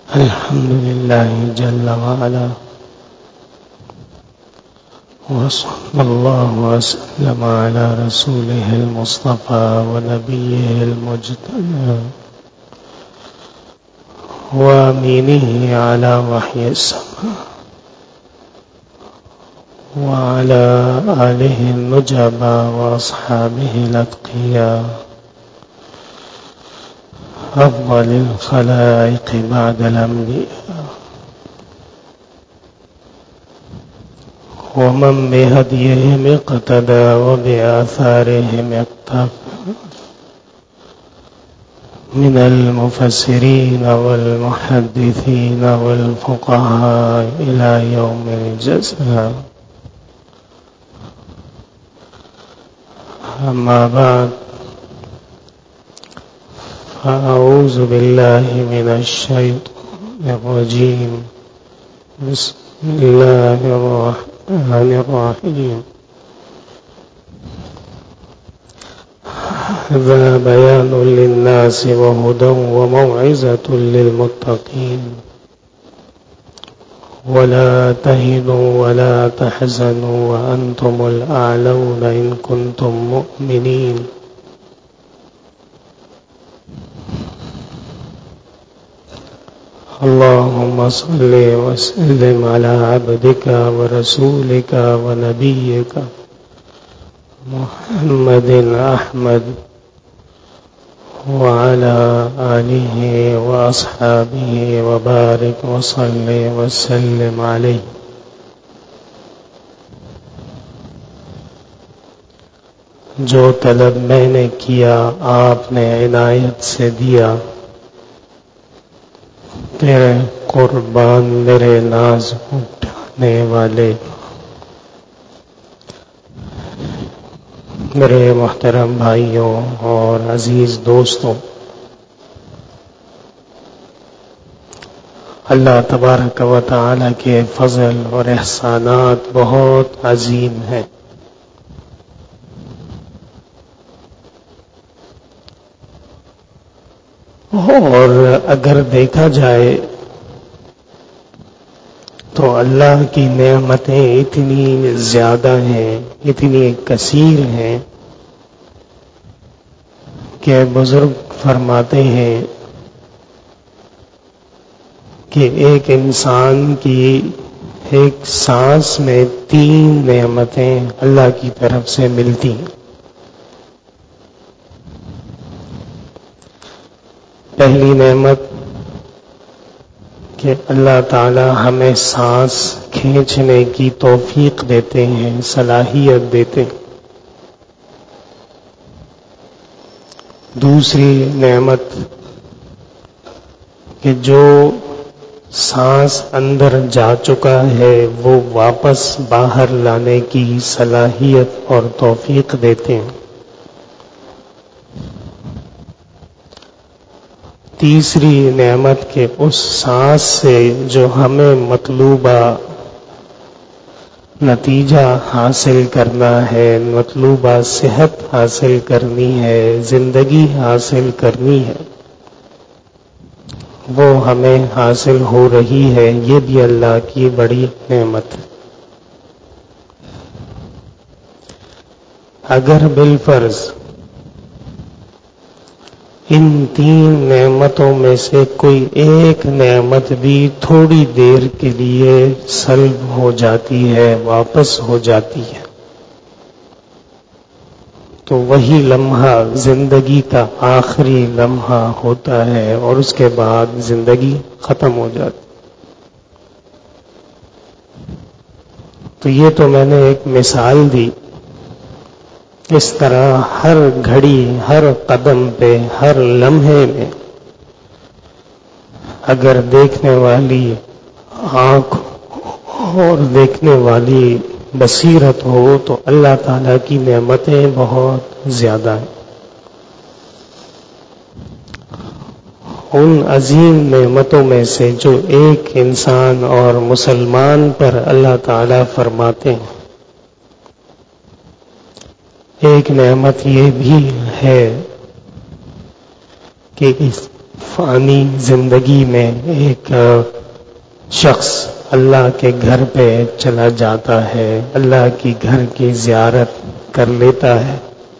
الحمد لله جل وعلا، وصلى الله وسلم على رسوله المصطفى ونبيه المجتبى وامينه على وحي السماء، وعلى آله النجبى وأصحابه الأتقياء، أفضل الخلائق بعد الأنبياء، ومن بهديهم اقتدى وبآثارهم اقتفى من المفسرين والمحدثين والفقهاء إلى يوم الجزاء. أما بعد، فأعوذ بالله من الشيطان الرجيم. بسم الله الرحمن الرحيم. هذا بيان للناس وهدى وموعظة للمتقين. ولا تهنوا ولا تحزنوا وأنتم الأعلون إن كنتم مؤمنين. اللهم صل وسلم على عبدك ورسولك ونبيك محمد أحمد وعلى آله وأصحابه وبارك وصل وسلم عليه. جو طلب میں نے کیا آپ نے عنایت سے دیا، تیرے قربان میرے ناز اٹھانے والے میرے محترم بھائیوں اور عزیز دوستوں، اللہ تبارک و تعالی کے فضل اور احسانات بہت عظیم ہیں. اور اگر دیکھا جائے تو اللہ کی نعمتیں اتنی زیادہ ہیں، اتنی کثیر ہیں کہ بزرگ فرماتے ہیں کہ ایک انسان کی ایک سانس میں 3 نعمتیں اللہ کی طرف سے ملتی ہیں. پہلی نعمت کہ اللہ تعالی ہمیں سانس کھینچنے کی توفیق دیتے ہیں، صلاحیت دیتے ہیں. دوسری نعمت کہ جو سانس اندر جا چکا ہے وہ واپس باہر لانے کی صلاحیت اور توفیق دیتے ہیں. تیسری نعمت کہ اس سانس سے جو ہمیں مطلوبہ نتیجہ حاصل کرنا ہے، مطلوبہ صحت حاصل کرنی ہے، زندگی حاصل کرنی ہے، وہ ہمیں حاصل ہو رہی ہے. یہ بھی اللہ کی بڑی نعمت ہے. اگر بالفرض ان 3 نعمتوں میں سے کوئی ایک نعمت بھی تھوڑی دیر کے لیے سلب ہو جاتی ہے، واپس ہو جاتی ہے، تو وہی لمحہ زندگی کا آخری لمحہ ہوتا ہے اور اس کے بعد زندگی ختم ہو جاتی. تو یہ تو میں نے ایک مثال دی. اس طرح ہر گھڑی، ہر قدم پہ، ہر لمحے میں اگر دیکھنے والی آنکھ اور دیکھنے والی بصیرت ہو تو اللہ تعالیٰ کی نعمتیں بہت زیادہ ہیں. ان عظیم نعمتوں میں سے جو ایک انسان اور مسلمان پر اللہ تعالیٰ فرماتے ہیں، ایک نعمت یہ بھی ہے کہ اس فانی زندگی میں ایک شخص اللہ کے گھر پہ چلا جاتا ہے، اللہ کی گھر کی زیارت کر لیتا ہے،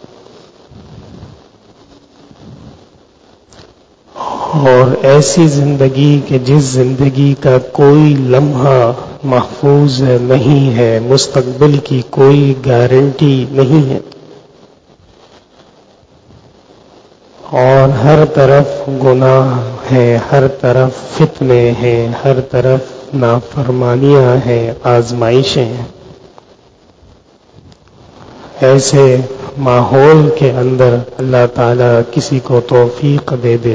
اور ایسی زندگی کہ جس زندگی کا کوئی لمحہ محفوظ نہیں ہے، مستقبل کی کوئی گارنٹی نہیں ہے، اور ہر طرف گناہ ہیں، ہر طرف فتنے ہیں، ہر طرف نافرمانیاں ہیں، آزمائشیں ہیں، ایسے ماحول کے اندر اللہ تعالیٰ کسی کو توفیق دے دے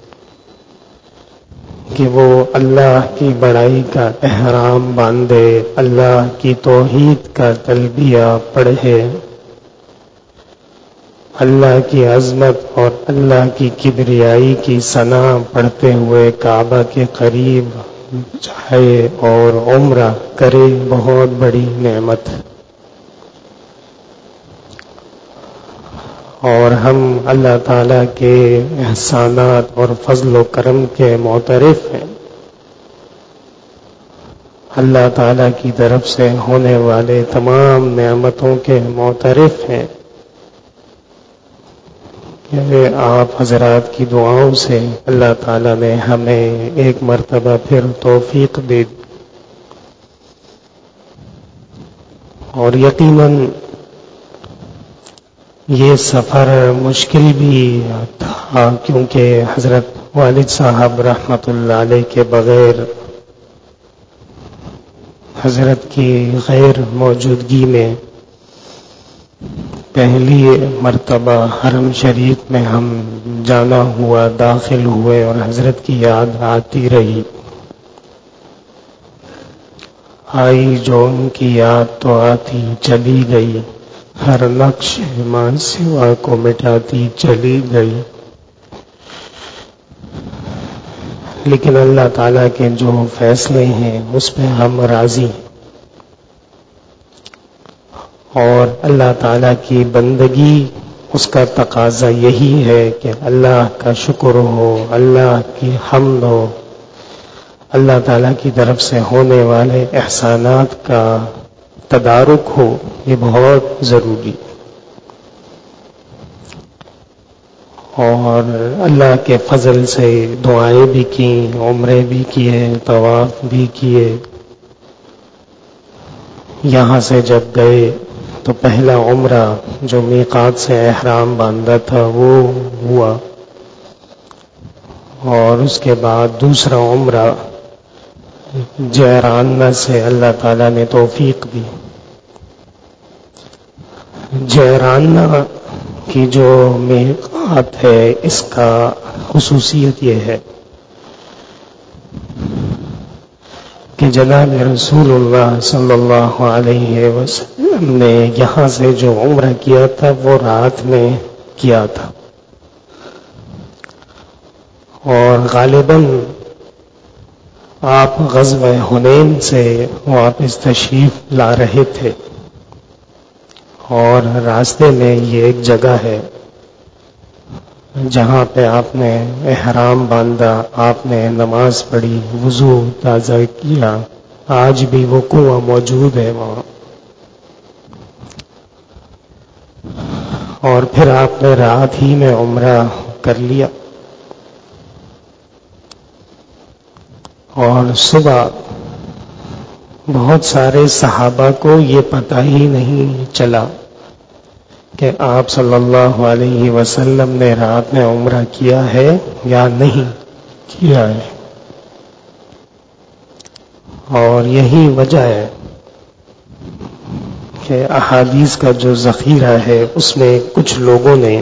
کہ وہ اللہ کی بڑائی کا احرام باندھے، اللہ کی توحید کا تلبیہ پڑھے، اللہ کی عظمت اور اللہ کی کبریائی کی ثنا پڑھتے ہوئے کعبہ کے قریب جائے اور عمرہ کرے، بہت بڑی نعمت۔ اور ہم اللہ تعالیٰ کے احسانات اور فضل و کرم کے معترف ہیں، اللہ تعالیٰ کی طرف سے ہونے والے تمام نعمتوں کے معترف ہیں کہ آپ حضرات کی دعاؤں سے اللہ تعالیٰ نے ہمیں ایک مرتبہ پھر توفیق دے دی، اور یقیناً یہ سفر مشکل بھی تھا، کیونکہ حضرت والد صاحب رحمت اللہ علیہ کے بغیر، حضرت کی غیر موجودگی میں پہلی مرتبہ حرم شریف میں ہم جانا ہوا، داخل ہوئے، اور حضرت کی یاد آتی رہی، آئی جو ان کی یاد تو آتی چلی گئی، ہر نقش ماں سوا کو مٹاتی چلی گئی، لیکن اللہ تعالیٰ کے جو فیصلے ہیں اس پہ ہم راضی ہیں، اور اللہ تعالیٰ کی بندگی اس کا تقاضا یہی ہے کہ اللہ کا شکر ہو، اللہ کی حمد ہو، اللہ تعالیٰ کی طرف سے ہونے والے احسانات کا تدارک ہو، یہ بہت ضروری ہے، اور اللہ کے فضل سے دعائیں بھی کی، عمرے بھی کیے، طواف بھی کیے۔ یہاں سے جب گئے تو پہلا عمرہ جو میقات سے احرام باندھا تھا وہ ہوا، اور اس کے بعد دوسرا عمرہ جیرانہ سے اللہ تعالیٰ نے توفیق دی۔ جیرانہ کی جو میقات ہے اس کا خصوصیت یہ ہے کہ جناب رسول اللہ صلی اللہ علیہ وسلم نے یہاں سے جو عمرہ کیا تھا وہ رات میں کیا تھا، اور غالباً آپ غزوہ حنین سے واپس تشریف لا رہے تھے، اور راستے میں یہ ایک جگہ ہے جہاں پہ آپ نے احرام باندھا، آپ نے نماز پڑھی، وضو تازہ کیا، آج بھی وہ کنواں موجود ہے وہاں، اور پھر آپ نے رات ہی میں عمرہ کر لیا، اور صبح بہت سارے صحابہ کو یہ پتہ ہی نہیں چلا کہ آپ صلی اللہ علیہ وسلم نے رات میں عمرہ کیا ہے یا نہیں کیا ہے، اور یہی وجہ ہے کہ احادیث کا جو ذخیرہ ہے اس میں کچھ لوگوں نے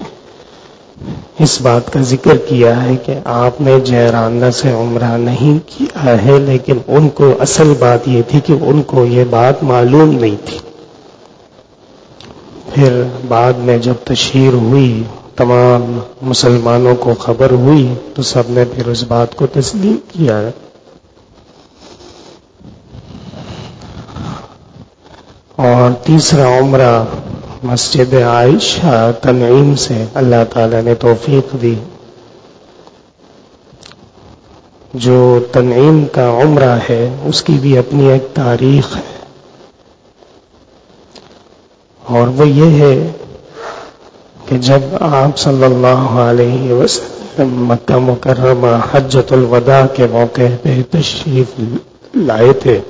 اس بات کا ذکر کیا ہے کہ آپ نے جیرانہ سے عمرہ نہیں کیا ہے، لیکن ان کو اصل بات یہ تھی کہ ان کو یہ بات معلوم نہیں تھی۔ پھر بعد میں جب تشہیر ہوئی، تمام مسلمانوں کو خبر ہوئی، تو سب نے پھر اس بات کو تسلیم کیا ہے۔ اور تیسرا عمرہ مسجد عائشہ تنعیم سے اللہ تعالیٰ نے توفیق دی، جو تنعیم کا عمرہ ہے اس کی بھی اپنی ایک تاریخ ہے، اور وہ یہ ہے کہ جب آپ صلی اللہ علیہ وسلم مکہ مکرمہ حجۃ الوداع کے موقع پہ تشریف لائے تھے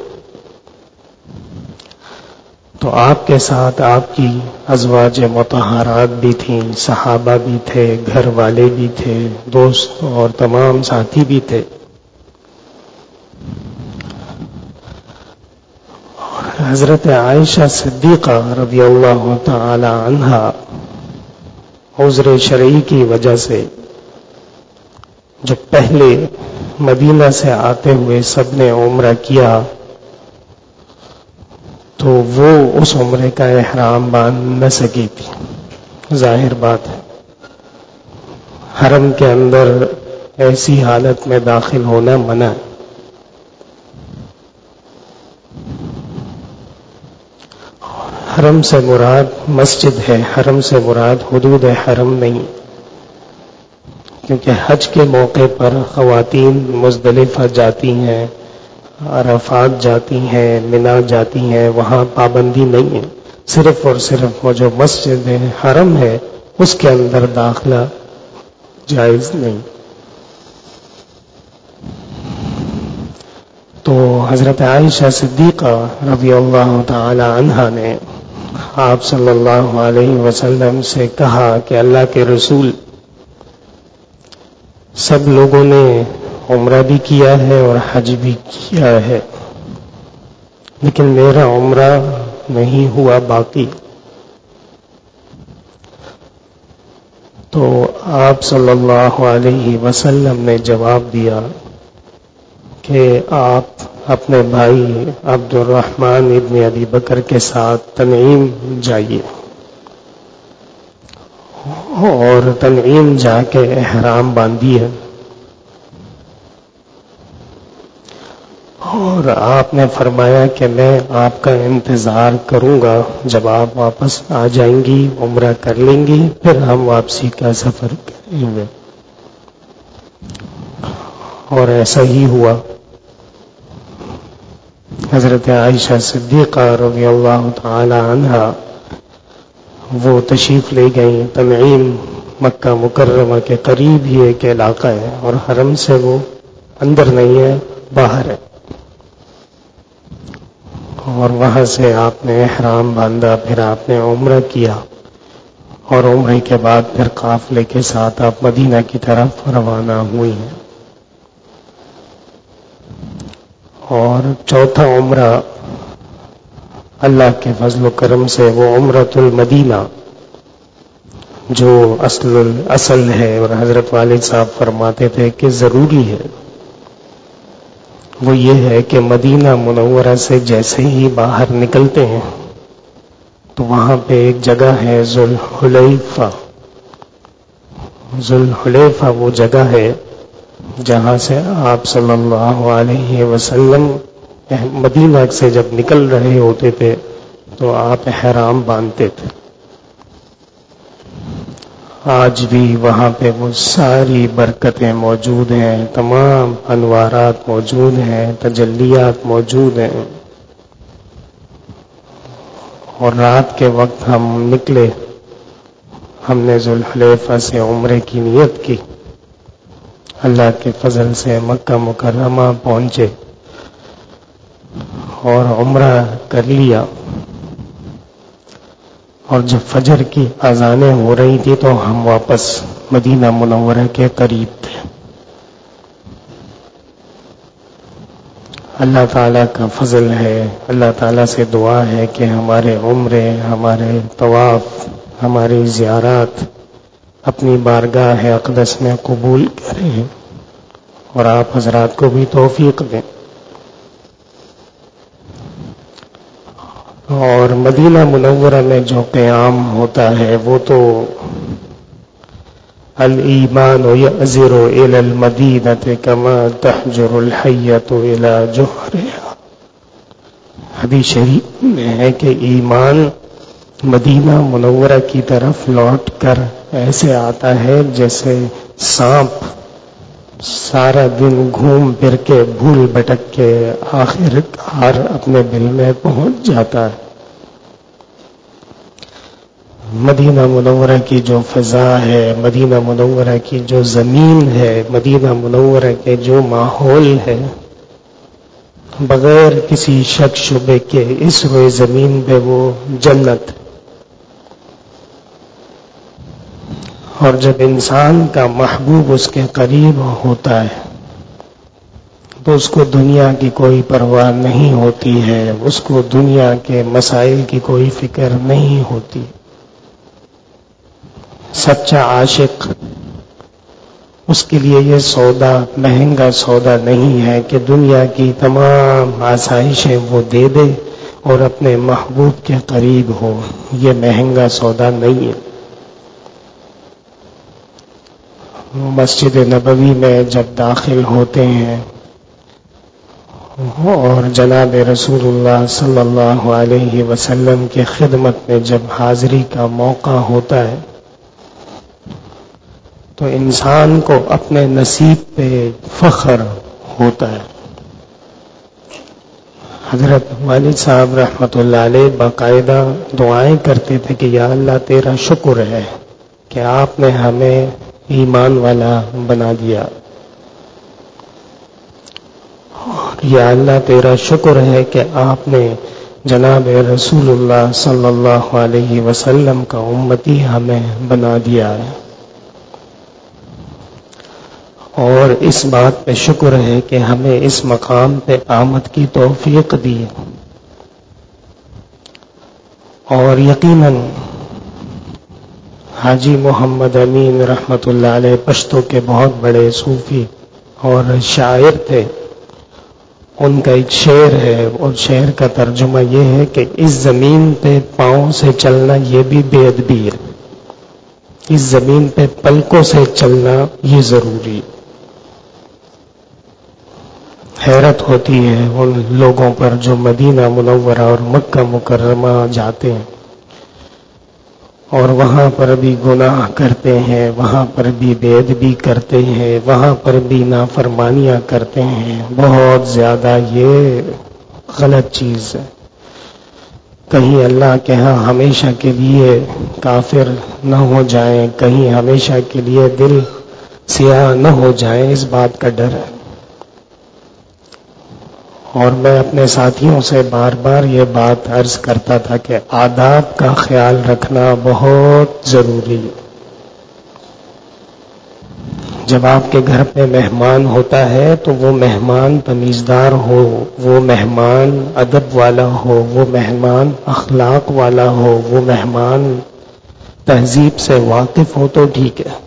تو آپ کے ساتھ آپ کی ازواج مطہرات بھی تھیں، صحابہ بھی تھے، گھر والے بھی تھے، دوست اور تمام ساتھی بھی تھے. حضرت عائشہ صدیقہ رضی اللہ تعالی عنہا عذر شرعی کی وجہ سے جب پہلے مدینہ سے آتے ہوئے سب نے عمرہ کیا تو وہ اس عمرے کا احرام باندھ نہ سکی تھی. ظاہر بات ہے حرم کے اندر ایسی حالت میں داخل ہونا منع ہے. حرم سے مراد مسجد ہے، حرم سے مراد حدود حرم نہیں، کیونکہ حج کے موقع پر خواتین مزدلفہ جاتی ہیں، عرفات جاتی ہیں، منا جاتی ہیں، وہاں پابندی نہیں ہے. صرف اور صرف وہ جو مسجد حرم ہے اس کے اندر داخلہ جائز نہیں. تو حضرت عائشہ صدیقہ رضی اللہ تعالی عنہا نے آپ صلی اللہ علیہ وسلم سے کہا کہ اللہ کے رسول، سب لوگوں نے عمرہ بھی کیا ہے اور حج بھی کیا ہے، لیکن میرا عمرہ نہیں ہوا باقی. تو آپ صلی اللہ علیہ وسلم نے جواب دیا کہ آپ اپنے بھائی عبد الرحمن ابن ابی بکر کے ساتھ تنعیم جائیے اور تنعیم جا کے احرام باندھیے. اور آپ نے فرمایا کہ میں آپ کا انتظار کروں گا، جب آپ واپس آ جائیں گی عمرہ کر لیں گی پھر ہم واپسی کا سفر کریں گے. اور ایسا ہی ہوا. حضرت عائشہ صدیقہ رضی اللہ تعالی عنہا وہ تشریف لے گئیں. تنعیم مکہ مکرمہ کے قریب ہی ایک علاقہ ہے اور حرم سے وہ اندر نہیں ہے، باہر ہے. اور وہاں سے آپ نے احرام باندھا، پھر آپ نے عمرہ کیا اور عمرے کے بعد پھر قافلے کے ساتھ آپ مدینہ کی طرف روانہ ہوئی ہیں. اور چوتھا عمرہ اللہ کے فضل و کرم سے وہ عمرۃ المدینہ جو اصل ہے اور حضرت والد صاحب فرماتے تھے کہ ضروری ہے، وہ یہ ہے کہ مدینہ منورہ سے جیسے ہی باہر نکلتے ہیں تو وہاں پہ ایک جگہ ہے ذوالحلیفہ. ذوالحلیفہ وہ جگہ ہے جہاں سے آپ صلی اللہ علیہ وسلم مدینہ سے جب نکل رہے ہوتے تھے تو آپ احرام باندھتے تھے. آج بھی وہاں پہ وہ ساری برکتیں موجود ہیں، تمام انوارات موجود ہیں، تجلیات موجود ہیں. اور رات کے وقت ہم نکلے، ہم نے ذوالحلیفہ سے عمرے کی نیت کی، اللہ کے فضل سے مکہ مکرمہ پہنچے اور عمرہ کر لیا. اور جب فجر کی اذانیں ہو رہی تھی تو ہم واپس مدینہ منورہ کے قریب تھے. اللہ تعالیٰ کا فضل ہے، اللہ تعالیٰ سے دعا ہے کہ ہمارے عمرے، ہمارے طواف، ہماری زیارات اپنی بارگاہ اقدس میں قبول کریں اور آپ حضرات کو بھی توفیق دیں. اور مدینہ منورہ میں جو قیام ہوتا ہے وہ تو الایمان یأزر الی المدینہ کما تحجر الحیۃ الی جحرها. حدیث شریف میں ہے کہ ایمان مدینہ منورہ کی طرف لوٹ کر ایسے آتا ہے جیسے سانپ سارا دن گھوم پھر کے بھول بھٹک کے آخر کار اپنے دل میں پہنچ جاتا ہے۔ مدینہ منورہ کی جو فضا ہے، مدینہ منورہ کی جو زمین ہے، مدینہ منورہ کے جو ماحول ہے، بغیر کسی شک شبے کے اس روئے زمین پہ وہ جنت۔ اور جب انسان کا محبوب اس کے قریب ہوتا ہے تو اس کو دنیا کی کوئی پرواہ نہیں ہوتی ہے، اس کو دنیا کے مسائل کی کوئی فکر نہیں ہوتی۔ سچا عاشق، اس کے لیے یہ سودا مہنگا سودا نہیں ہے کہ دنیا کی تمام آسائشیں وہ دے دے اور اپنے محبوب کے قریب ہو، یہ مہنگا سودا نہیں ہے۔ مسجد نبوی میں جب داخل ہوتے ہیں اور جناب رسول اللہ صلی اللہ علیہ وسلم کی خدمت میں جب حاضری کا موقع ہوتا ہے تو انسان کو اپنے نصیب پہ فخر ہوتا ہے۔ حضرت والد صاحب رحمۃ اللہ علیہ باقاعدہ دعائیں کرتے تھے کہ یا اللہ تیرا شکر ہے کہ آپ نے ہمیں ایمان والا بنا دیا، یا اللہ تیرا شکر ہے کہ آپ نے جناب رسول اللہ صلی اللہ علیہ وسلم کا امتی ہمیں بنا دیا ہے، اور اس بات پہ شکر ہے کہ ہمیں اس مقام پہ آمد کی توفیق دی۔ اور یقیناً حاجی محمد امین رحمۃ اللہ علیہ پشتو کے بہت بڑے صوفی اور شاعر تھے، ان کا ایک شعر ہے اور شعر کا ترجمہ یہ ہے کہ اس زمین پہ پاؤں سے چلنا یہ بھی بے ادبی ہے، اس زمین پہ پلکوں سے چلنا یہ ضروری ہے۔ حیرت ہوتی ہے ان لوگوں پر جو مدینہ منورہ اور مکہ مکرمہ جاتے ہیں اور وہاں پر بھی گناہ کرتے ہیں، وہاں پر بھی بے ادبی کرتے ہیں، وہاں پر بھی نافرمانیاں کرتے ہیں۔ بہت زیادہ یہ غلط چیز ہے۔ کہیں اللہ کے ہاں ہمیشہ کے لیے کافر نہ ہو جائیں، کہیں ہمیشہ کے لیے دل سیاہ نہ ہو جائیں، اس بات کا ڈر ہے۔ اور میں اپنے ساتھیوں سے بار بار یہ بات عرض کرتا تھا کہ آداب کا خیال رکھنا بہت ضروری ہے۔ جب آپ کے گھر پہ مہمان ہوتا ہے تو وہ مہمان تمیزدار ہو، وہ مہمان ادب والا ہو، وہ مہمان اخلاق والا ہو، وہ مہمان تہذیب سے واقف ہو تو ٹھیک ہے۔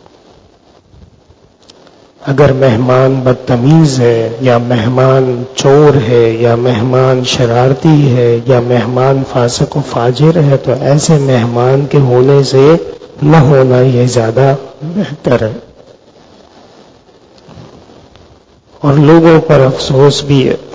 اگر مہمان بدتمیز ہے یا مہمان چور ہے یا مہمان شرارتی ہے یا مہمان فاسق و فاجر ہے تو ایسے مہمان کے ہونے سے نہ ہونا یہ زیادہ بہتر ہے۔ اور لوگوں پر افسوس بھی ہے،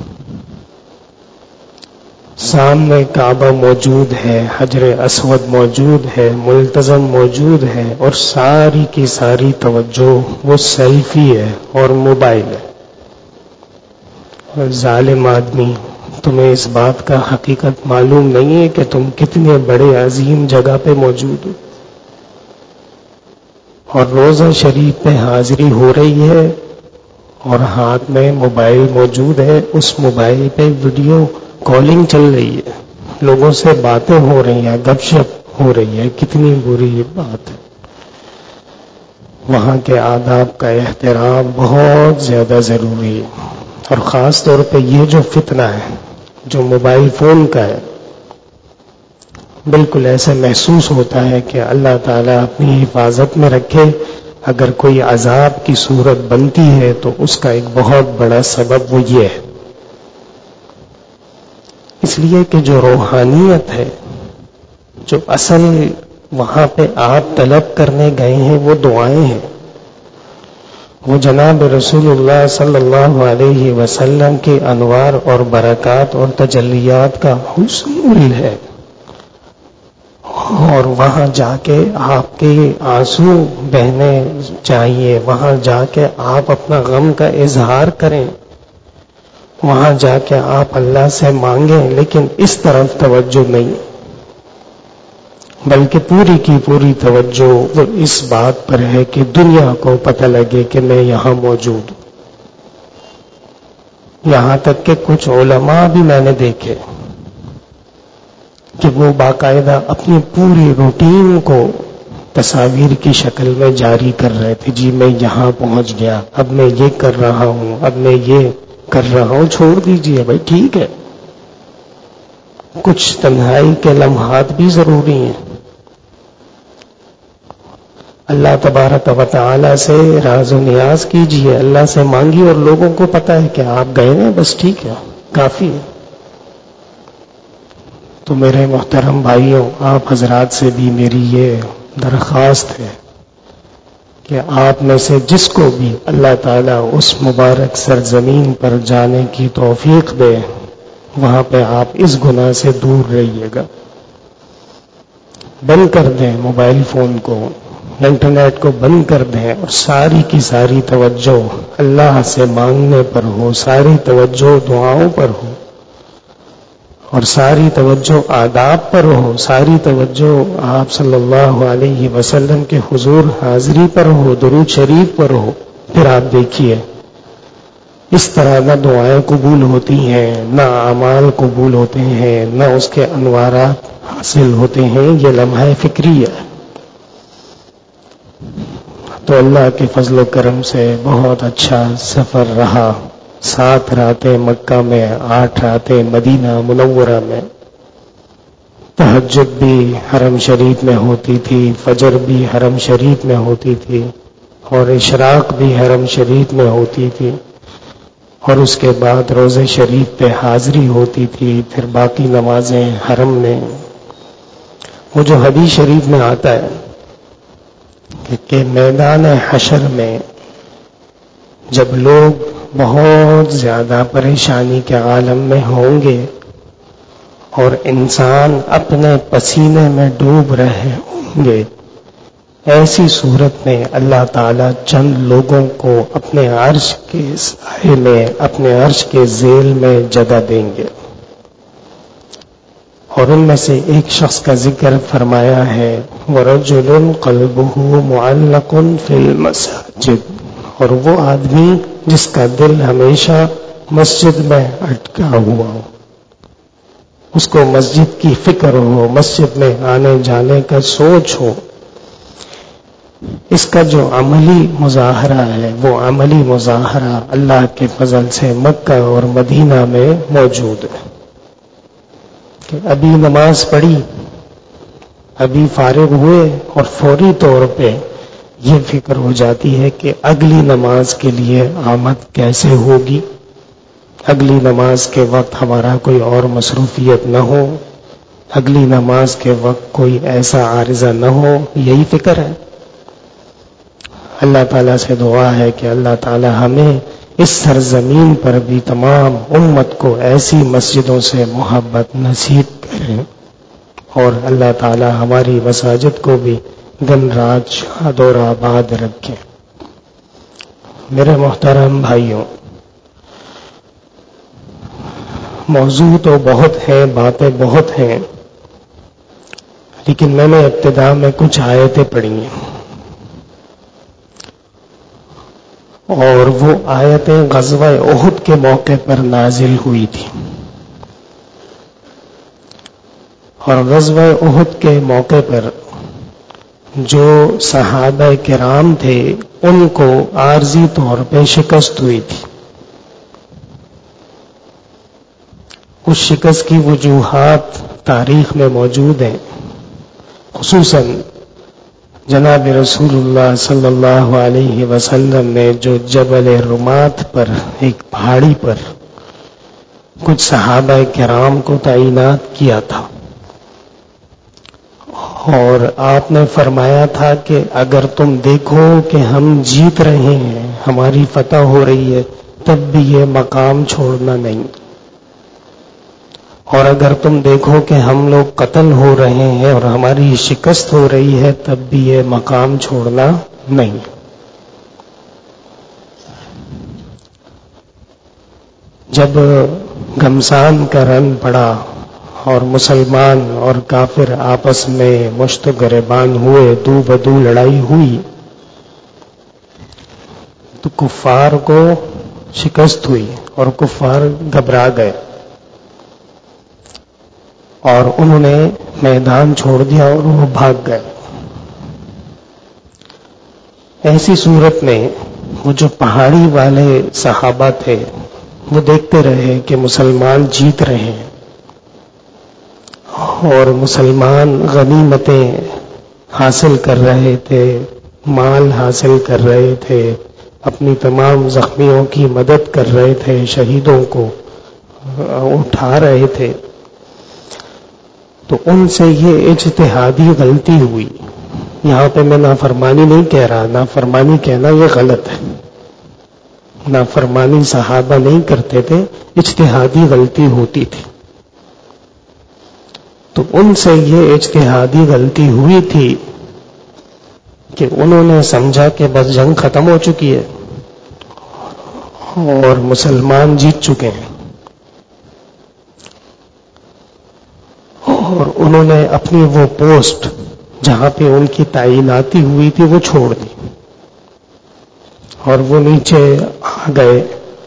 سامنے کعبہ موجود ہے، حجر اسود موجود ہے، ملتزم موجود ہے، اور ساری کی ساری توجہ وہ سیلفی ہے اور موبائل ہے۔ اور ظالم آدمی، تمہیں اس بات کا حقیقت معلوم نہیں ہے کہ تم کتنے بڑے عظیم جگہ پہ موجود ہو، اور روزہ شریف پہ حاضری ہو رہی ہے اور ہاتھ میں موبائل موجود ہے، اس موبائل پہ ویڈیو کالنگ چل رہی ہے، لوگوں سے باتیں ہو رہی ہیں، گپ شپ ہو رہی ہے۔ کتنی بری بات ہے۔ وہاں کے آداب کا احترام بہت زیادہ ضروری ہے، اور خاص طور پہ یہ جو فتنہ ہے جو موبائل فون کا ہے، بالکل ایسے محسوس ہوتا ہے کہ اللہ تعالیٰ اپنی حفاظت میں رکھے۔ اگر کوئی عذاب کی صورت بنتی ہے تو اس کا ایک بہت بڑا سبب وہ یہ ہے، اس لیے کہ جو روحانیت ہے، جو اصل وہاں پہ آپ طلب کرنے گئے ہیں وہ دعائیں ہیں، وہ جناب رسول اللہ صلی اللہ علیہ وسلم کے انوار اور برکات اور تجلیات کا حصول ہے، اور وہاں جا کے آپ کے آنسو بہنے چاہیے، وہاں جا کے آپ اپنا غم کا اظہار کریں، وہاں جا کے آپ اللہ سے مانگیں، لیکن اس طرف توجہ نہیں، بلکہ پوری کی پوری توجہ وہ اس بات پر ہے کہ دنیا کو پتہ لگے کہ میں یہاں موجود ہوں۔ یہاں تک کہ کچھ علماء بھی میں نے دیکھے کہ وہ باقاعدہ اپنی پوری روٹین کو تصاویر کی شکل میں جاری کر رہے تھے، جی میں یہاں پہنچ گیا، اب میں یہ کر رہا ہوں، اب میں یہ کر رہا ہوں۔ چھوڑ دیجئے بھائی، ٹھیک ہے، کچھ تنہائی کے لمحات بھی ضروری ہیں۔ اللہ تبارک و تعالی سے راز و نیاز کیجئے، اللہ سے مانگی، اور لوگوں کو پتہ ہے کہ آپ گئے ہیں، بس ٹھیک ہے، کافی ہے۔ تو میرے محترم بھائیوں، آپ حضرات سے بھی میری یہ درخواست ہے کہ آپ میں سے جس کو بھی اللہ تعالیٰ اس مبارک سرزمین پر جانے کی توفیق دے، وہاں پہ آپ اس گناہ سے دور رہیے گا۔ بند کر دیں موبائل فون کو، انٹرنیٹ کو بند کر دیں، اور ساری کی ساری توجہ اللہ سے مانگنے پر ہو، ساری توجہ دعاؤں پر ہو، اور ساری توجہ آداب پر ہو، ساری توجہ آپ صلی اللہ علیہ وسلم کے حضور حاضری پر ہو، درود شریف پر ہو۔ پھر آپ دیکھیے اس طرح نہ دعائیں قبول ہوتی ہیں، نہ اعمال قبول ہوتے ہیں، نہ اس کے انوارات حاصل ہوتے ہیں۔ یہ لمحہ فکری ہے۔ تو اللہ کے فضل و کرم سے بہت اچھا سفر رہا۔ 7 راتیں مکہ میں، 8 راتیں مدینہ منورہ میں۔ تہجد بھی حرم شریف میں ہوتی تھی، فجر بھی حرم شریف میں ہوتی تھی، اور اشراق بھی حرم شریف میں ہوتی تھی، اور اس کے بعد روزے شریف پہ حاضری ہوتی تھی، پھر باقی نمازیں حرم میں۔ وہ جو حدیث شریف میں آتا ہے کہ میدان حشر میں جب لوگ بہت زیادہ پریشانی کے عالم میں ہوں گے اور انسان اپنے پسینے میں ڈوب رہے ہوں گے، ایسی صورت میں اللہ تعالیٰ چند لوگوں کو اپنے عرش کے سائے میں، اپنے عرش کے ذیل میں جگہ دیں گے، اور ان میں سے ایک شخص کا ذکر فرمایا ہے، وَرَجُلٌ قَلْبُهُ مُعَلَّقٌ فِي الْمَسَاجِدِ، اور وہ آدمی جس کا دل ہمیشہ مسجد میں اٹکا ہوا ہو، اس کو مسجد کی فکر ہو، مسجد میں آنے جانے کا سوچ ہو، اس کا جو عملی مظاہرہ ہے وہ عملی مظاہرہ اللہ کے فضل سے مکہ اور مدینہ میں موجود ہے کہ ابھی نماز پڑھی، ابھی فارغ ہوئے، اور فوری طور پہ یہ فکر ہو جاتی ہے کہ اگلی نماز کے لیے آمد کیسے ہوگی، اگلی نماز کے وقت ہمارا کوئی اور مصروفیت نہ ہو، اگلی نماز کے وقت کوئی ایسا عارضہ نہ ہو، یہی فکر ہے۔ اللہ تعالیٰ سے دعا ہے کہ اللہ تعالیٰ ہمیں اس سرزمین پر بھی تمام امت کو ایسی مسجدوں سے محبت نصیب کرے، اور اللہ تعالیٰ ہماری مساجد کو بھی دن رات شاد اور آباد رکھے۔ میرے محترم بھائیوں، موضوع تو بہت ہیں، باتیں بہت ہیں، لیکن میں نے ابتدا میں کچھ آیتیں پڑھی ہیں، اور وہ آیتیں غزوہ احد کے موقع پر نازل ہوئی تھی، اور غزوہ احد کے موقع پر جو صحابہ کرام تھے ان کو عارضی طور پہ شکست ہوئی تھی۔ اس شکست کی وجوہات تاریخ میں موجود ہیں، خصوصاً جناب رسول اللہ صلی اللہ علیہ وسلم نے جو جبل رمات پر، ایک پہاڑی پر کچھ صحابہ کرام کو تعینات کیا تھا، اور آپ نے فرمایا تھا کہ اگر تم دیکھو کہ ہم جیت رہے ہیں، ہماری فتح ہو رہی ہے، تب بھی یہ مقام چھوڑنا نہیں، اور اگر تم دیکھو کہ ہم لوگ قتل ہو رہے ہیں اور ہماری شکست ہو رہی ہے، تب بھی یہ مقام چھوڑنا نہیں۔ جب گھمسان کا رن پڑا اور مسلمان اور کافر آپس میں مشت گریبان ہوئے، دو بدو لڑائی ہوئی، تو کفار کو شکست ہوئی اور کفار گھبرا گئے اور انہوں نے میدان چھوڑ دیا اور وہ بھاگ گئے۔ ایسی صورت میں وہ جو پہاڑی والے صحابہ تھے وہ دیکھتے رہے کہ مسلمان جیت رہے ہیں اور مسلمان غنیمتیں حاصل کر رہے تھے، مال حاصل کر رہے تھے، اپنی تمام زخمیوں کی مدد کر رہے تھے، شہیدوں کو اٹھا رہے تھے، تو ان سے یہ اجتہادی غلطی ہوئی۔ یہاں پہ میں نافرمانی نہیں کہہ رہا، نافرمانی کہنا یہ غلط ہے، نافرمانی صحابہ نہیں کرتے تھے، اجتہادی غلطی ہوتی تھی۔ تو ان سے یہ اجتہادی غلطی ہوئی تھی کہ انہوں نے سمجھا کہ بس جنگ ختم ہو چکی ہے اور مسلمان جیت چکے ہیں، اور انہوں نے اپنی وہ پوسٹ جہاں پہ ان کی تعیناتی ہوئی تھی وہ چھوڑ دی اور وہ نیچے آ گئے،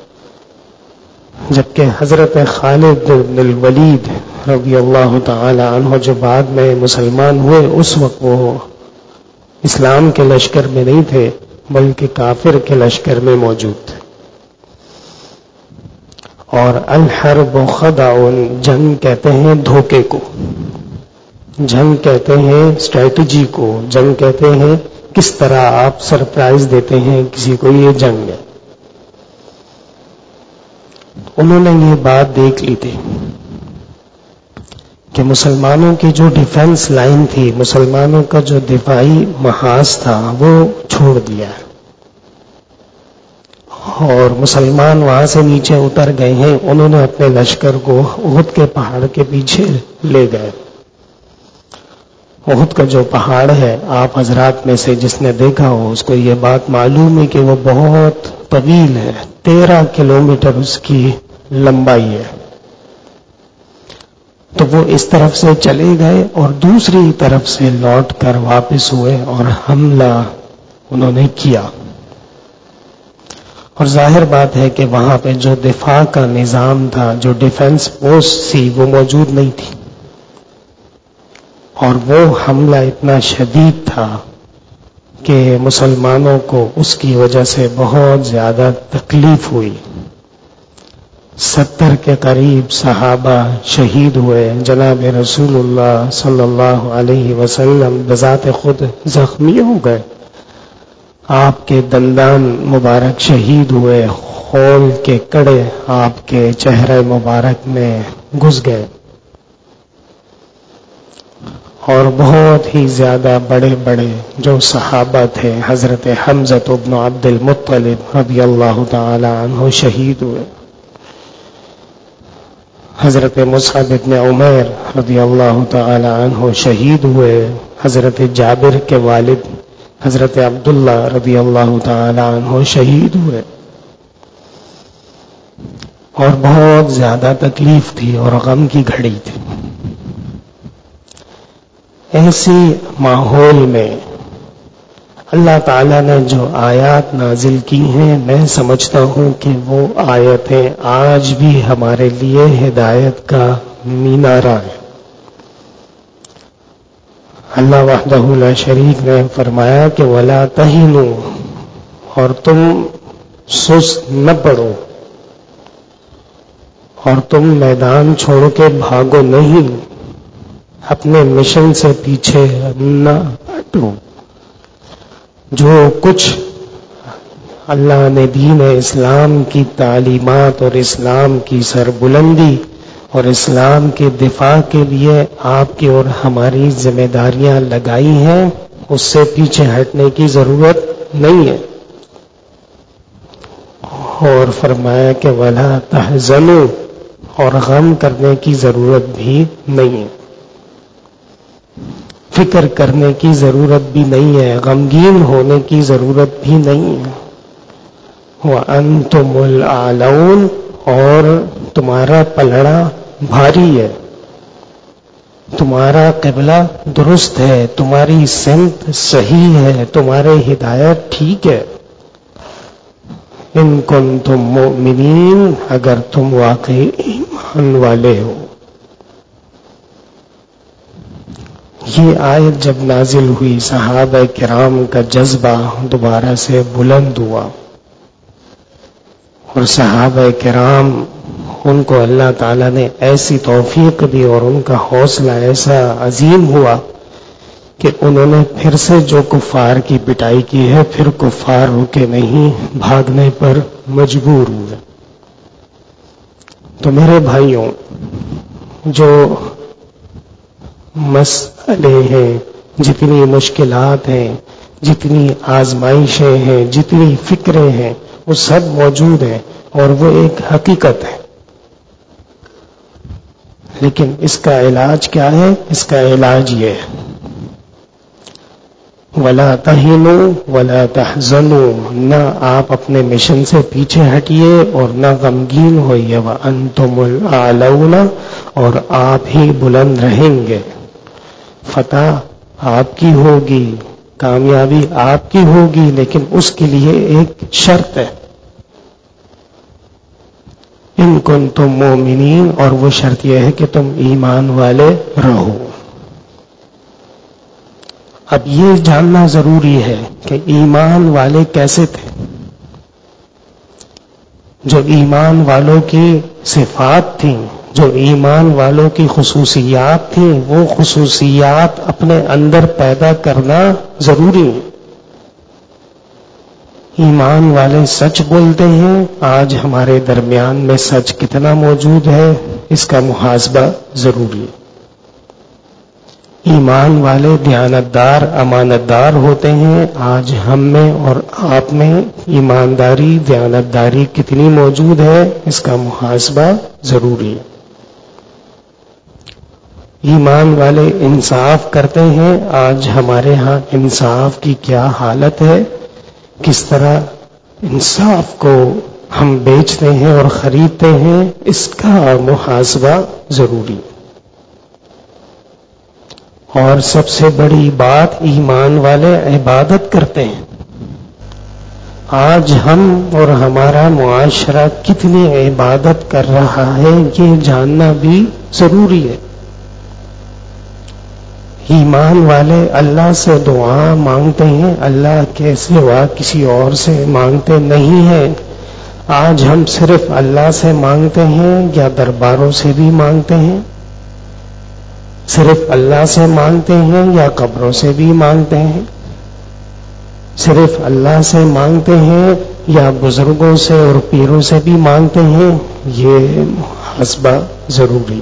جبکہ حضرت خالد بن الولید رضی اللہ تعالی عنہ جو بعد میں مسلمان ہوئے، اس وقت وہ اسلام کے لشکر میں نہیں تھے بلکہ کافر کے لشکر میں موجود تھے۔ اور الحرب خدع، جنگ کہتے ہیں دھوکے کو، جنگ کہتے ہیں اسٹریٹجی کو، جنگ کہتے ہیں کس طرح آپ سرپرائز دیتے ہیں کسی کو، یہ جنگ ہے۔ انہوں نے یہ بات دیکھ لی تھی کہ مسلمانوں کی جو ڈیفنس لائن تھی، مسلمانوں کا جو دفاعی محاذ تھا وہ چھوڑ دیا ہے اور مسلمان وہاں سے نیچے اتر گئے ہیں۔ انہوں نے اپنے لشکر کو احد کے پہاڑ کے پیچھے لے گئے۔ احد کا جو پہاڑ ہے، آپ حضرات میں سے جس نے دیکھا ہو اس کو یہ بات معلوم ہے کہ وہ بہت طویل ہے، 13 کلومیٹر اس کی لمبائی ہے۔ تو وہ اس طرف سے چلے گئے اور دوسری طرف سے لوٹ کر واپس ہوئے اور حملہ انہوں نے کیا، اور ظاہر بات ہے کہ وہاں پہ جو دفاع کا نظام تھا، جو ڈیفنس پوسٹ تھی، وہ موجود نہیں تھی، اور وہ حملہ اتنا شدید تھا کہ مسلمانوں کو اس کی وجہ سے بہت زیادہ تکلیف ہوئی۔ 70 کے قریب صحابہ شہید ہوئے، جناب رسول اللہ صلی اللہ علیہ وسلم بذات خود زخمی ہو گئے، آپ کے دندان مبارک شہید ہوئے، خول کے کڑے آپ کے چہرے مبارک میں گھس گئے، اور بہت ہی زیادہ بڑے بڑے جو صحابہ تھے، حضرت حمزہ بن عبد المطلب رضی اللہ تعالی عنہ شہید ہوئے، حضرت مصعب بن عمیر رضی اللہ تعالی عنہ شہید ہوئے، حضرت جابر کے والد حضرت عبداللہ رضی اللہ تعالی عنہ شہید ہوئے، اور بہت زیادہ تکلیف تھی اور غم کی گھڑی تھی۔ ایسی ماحول میں اللہ تعالیٰ نے جو آیات نازل کی ہیں، میں سمجھتا ہوں کہ وہ آیتیں آج بھی ہمارے لیے ہدایت کا مینارہ ہے۔ اللہ وحدہ لا شریک نے فرمایا کہ وَلَا تَهِنُوا، اور تم سست نہ پڑو اور تم میدان چھوڑ کے بھاگو نہیں، اپنے مشن سے پیچھے نہ ہٹو۔ جو کچھ اللہ نے دین اسلام کی تعلیمات اور اسلام کی سربلندی اور اسلام کے دفاع کے لیے آپ کی اور ہماری ذمہ داریاں لگائی ہیں، اس سے پیچھے ہٹنے کی ضرورت نہیں ہے، اور فرمایا کہ وَلَا تَحْزَنُوا، اور غم کرنے کی ضرورت بھی نہیں ہے، فکر کرنے کی ضرورت بھی نہیں ہے، غمگین ہونے کی ضرورت بھی نہیں ہے۔ وَأَنْتُمُ الْأَعْلَوْنَ، اور تمہارا پلڑا بھاری ہے، تمہارا قبلہ درست ہے، تمہاری سمت صحیح ہے، تمہاری ہدایت ٹھیک ہے. ان کنتم مؤمنین، اگر تم واقعی ایمان والے ہو. یہ آیت جب نازل ہوئی صحابہ کرام کا جذبہ دوبارہ سے بلند ہوا، اور صحابہ کرام ان کو اللہ تعالیٰ نے ایسی توفیق دی اور ان کا حوصلہ ایسا عظیم ہوا کہ انہوں نے پھر سے جو کفار کی پٹائی کی ہے، پھر کفار رکے نہیں، بھاگنے پر مجبور ہوئے. تو میرے بھائیوں، جو مسئلے ہیں، جتنی مشکلات ہیں، جتنی آزمائشیں ہیں، جتنی فکریں ہیں، وہ سب موجود ہیں اور وہ ایک حقیقت ہے. لیکن اس کا علاج کیا ہے؟ اس کا علاج یہ ہے، وَلَا تَهِنُوا وَلَا تَحْزَنُوا، نہ آپ اپنے مشن سے پیچھے ہٹیے اور نہ غمگین ہوئیے، وَأَنْتُمُ الْأَعْلَوْنَ، اور آپ ہی بلند رہیں گے. فتح آپ کی ہوگی، کامیابی آپ کی ہوگی، لیکن اس کے لیے ایک شرط ہے، ان کنتم مومنین، اور وہ شرط یہ ہے کہ تم ایمان والے رہو. اب یہ جاننا ضروری ہے کہ ایمان والے کیسے تھے. جو ایمان والوں کی صفات تھیں، جو ایمان والوں کی خصوصیات تھیں، وہ خصوصیات اپنے اندر پیدا کرنا ضروری ہے. ایمان والے سچ بولتے ہیں. آج ہمارے درمیان میں سچ کتنا موجود ہے، اس کا محاسبہ ضروری ہے. ایمان والے دیانتدار، امانتدار ہوتے ہیں. آج ہم میں اور آپ میں ایمانداری، دیانتداری کتنی موجود ہے، اس کا محاسبہ ضروری ہے. ایمان والے انصاف کرتے ہیں. آج ہمارے ہاں انصاف کی کیا حالت ہے، کس طرح انصاف کو ہم بیچتے ہیں اور خریدتے ہیں، اس کا محاسبہ ضروری ہے. اور سب سے بڑی بات، ایمان والے عبادت کرتے ہیں. آج ہم اور ہمارا معاشرہ کتنی عبادت کر رہا ہے، یہ جاننا بھی ضروری ہے. ایمان والے اللہ سے دعا مانگتے ہیں، اللہ کے سوا کسی اور سے مانگتے نہیں ہیں. آج ہم صرف اللہ سے مانگتے ہیں یا درباروں سے بھی مانگتے ہیں؟ صرف اللہ سے مانگتے ہیں یا قبروں سے بھی مانگتے ہیں؟ صرف اللہ سے مانگتے ہیں یا بزرگوں سے اور پیروں سے بھی مانگتے ہیں؟ یہ محاسبہ ضروری.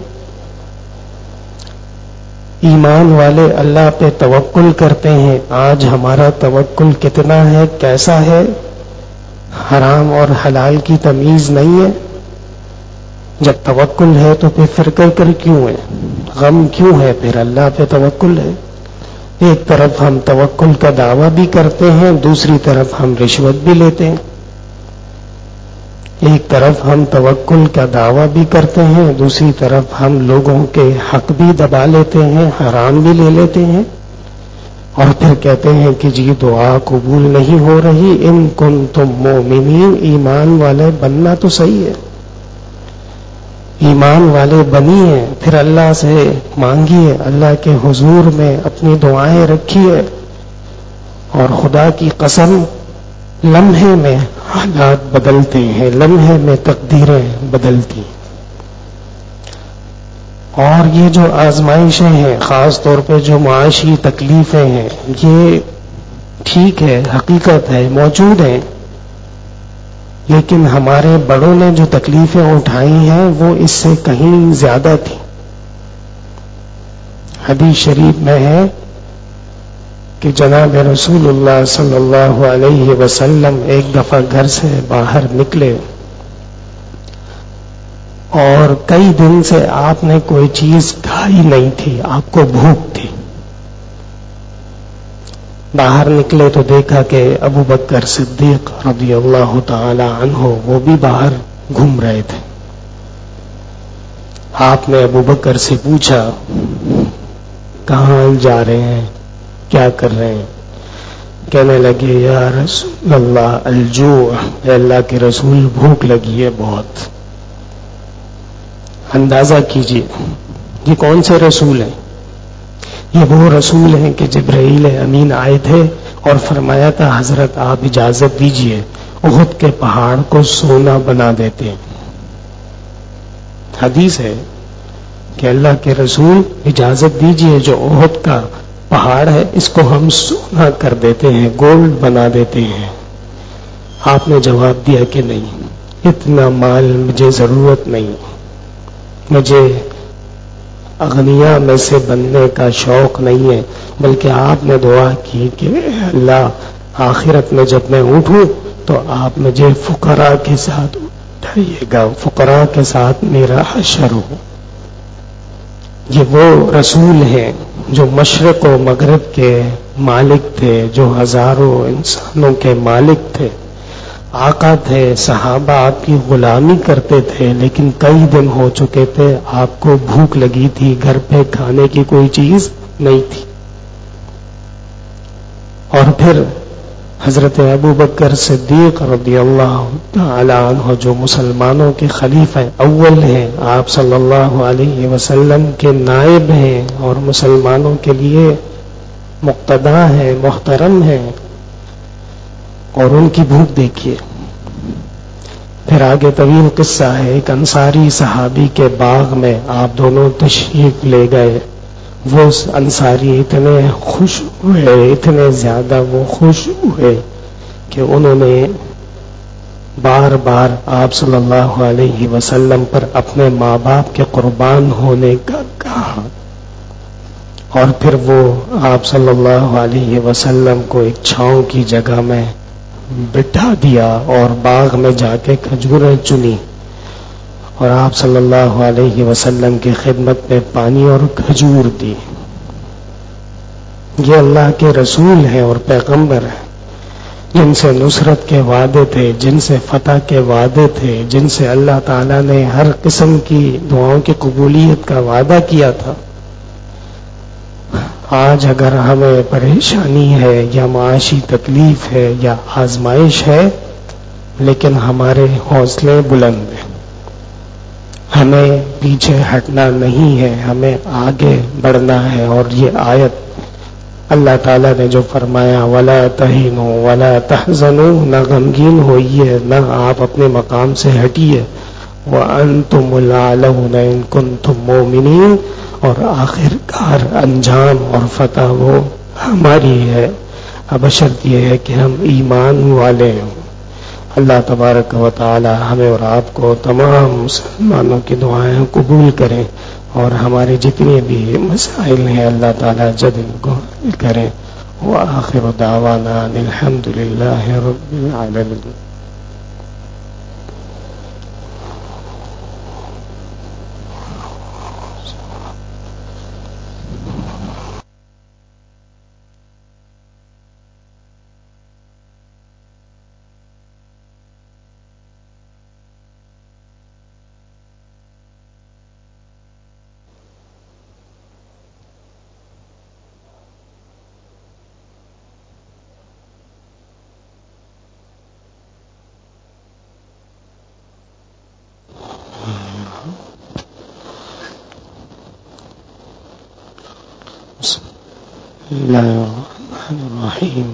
ایمان والے اللہ پہ توکل کرتے ہیں. آج ہمارا توکل کتنا ہے، کیسا ہے؟ حرام اور حلال کی تمیز نہیں ہے. جب توکل ہے تو پھر فکر کیوں ہے، غم کیوں ہے؟ پھر اللہ پہ توکل ہے. ایک طرف ہم توکل کا دعویٰ بھی کرتے ہیں، دوسری طرف ہم رشوت بھی لیتے ہیں. ایک طرف ہم توکل کا دعویٰ بھی کرتے ہیں، دوسری طرف ہم لوگوں کے حق بھی دبا لیتے ہیں، حرام بھی لے لیتے ہیں، اور پھر کہتے ہیں کہ جی دعا قبول نہیں ہو رہی. ان کنتم مومنین، ایمان والے بننا تو صحیح ہے، ایمان والے بنیے، پھر اللہ سے مانگیے، اللہ کے حضور میں اپنی دعائیں رکھیے، اور خدا کی قسم لمحے میں حالات بدلتے ہیں، لمحے میں تقدیریں بدلتی ہیں. اور یہ جو آزمائشیں ہیں، خاص طور پہ جو معاشی تکلیفیں ہیں، یہ ٹھیک ہے، حقیقت ہے، موجود ہیں، لیکن ہمارے بڑوں نے جو تکلیفیں اٹھائی ہیں وہ اس سے کہیں زیادہ تھی. حدیث شریف میں ہے کہ جناب رسول اللہ صلی اللہ علیہ وسلم ایک دفعہ گھر سے باہر نکلے اور کئی دن سے آپ نے کوئی چیز کھائی نہیں تھی، آپ کو بھوک تھی. باہر نکلے تو دیکھا کہ ابو بکر صدیق رضی اللہ تعالی عنہ وہ بھی باہر گھوم رہے تھے. آپ نے ابو بکر سے پوچھا کہاں جا رہے ہیں، کیا کر رہے ہیں؟ کہنے لگے یا رسول اللہ الجوع، اے اللہ کے رسول بھوک لگی ہے بہت۔ اندازہ کیجئے یہ کون سے رسول ہیں؟ یہ وہ رسول ہیں کہ جبرائیل امین آئے تھے اور فرمایا تھا حضرت آپ اجازت دیجئے احد کے پہاڑ کو سونا بنا دیتے ہیں۔ حدیث ہے کہ اللہ کے رسول اجازت دیجئے جو احد کا پہاڑ ہے اس کو ہم سونا کر دیتے ہیں، گولڈ بنا دیتے ہیں۔ آپ نے جواب دیا کہ نہیں، اتنا مال مجھے ضرورت نہیں، مجھے اغنیاء میں سے بننے کا شوق نہیں ہے، بلکہ آپ نے دعا کی کہ اے اللہ آخرت میں جب میں اٹھوں تو آپ مجھے فقراء کے ساتھ اٹھائیے گا، فقراء کے ساتھ میرا حشر ہو۔ یہ وہ رسول ہیں جو مشرق و مغرب کے مالک تھے، جو ہزاروں انسانوں کے مالک تھے، آقا تھے، صحابہ آپ کی غلامی کرتے تھے، لیکن کئی دن ہو چکے تھے، آپ کو بھوک لگی تھی، گھر پہ کھانے کی کوئی چیز نہیں تھی۔ اور پھر حضرت ابو بکر صدیق رضی اللہ تعالی عنہ جو مسلمانوں کے خلیفہ اول ہیں، آپ صلی اللہ علیہ وسلم کے نائب ہیں اور مسلمانوں کے لیے مقتدی ہیں، محترم ہیں، اور ان کی بھوک دیکھیے۔ پھر آگے طویل قصہ ہے، ایک انصاری صحابی کے باغ میں آپ دونوں تشریف لے گئے۔ وہ انصاری اتنے خوش ہوئے، اتنے زیادہ وہ خوش ہوئے کہ انہوں نے بار بار آپ صلی اللہ علیہ وسلم پر اپنے ماں باپ کے قربان ہونے کا کہا، اور پھر وہ آپ صلی اللہ علیہ وسلم کو ایک چھاؤں کی جگہ میں بٹھا دیا اور باغ میں جا کے کھجوریں چنی اور آپ صلی اللہ علیہ وسلم کی خدمت میں پانی اور کھجور دی۔ یہ اللہ کے رسول ہیں اور پیغمبر ہیں، جن سے نصرت کے وعدے تھے، جن سے فتح کے وعدے تھے، جن سے اللہ تعالیٰ نے ہر قسم کی دعاؤں کی قبولیت کا وعدہ کیا تھا۔ آج اگر ہمیں پریشانی ہے یا معاشی تکلیف ہے یا آزمائش ہے، لیکن ہمارے حوصلے بلند ہیں، ہمیں پیچھے ہٹنا نہیں ہے، ہمیں آگے بڑھنا ہے۔ اور یہ آیت اللہ تعالیٰ نے جو فرمایا وَلَا تَهِنُوا وَلَا تَحْزَنُوا، نہ غمگین ہوئیے، نہ آپ اپنے مقام سے ہٹیے، وَأَنْتُمُ الْأَعْلَوْنَ إِن كُنتُم مُؤْمِنِينَ، اور آخر کار انجام اور فتح وہ ہماری ہے، اب شرط یہ ہے کہ ہم ایمان والے ہوں۔ اللہ تبارک و تعالی ہمیں اور آپ کو تمام مسلمانوں کی دعائیں قبول کریں، اور ہمارے جتنے بھی مسائل ہیں اللہ تعالیٰ جد ان کو حل کریں۔ وآخر دعوانا الحمد للہ رب العالمین۔ بسم اللہ الرحمن الرحیم۔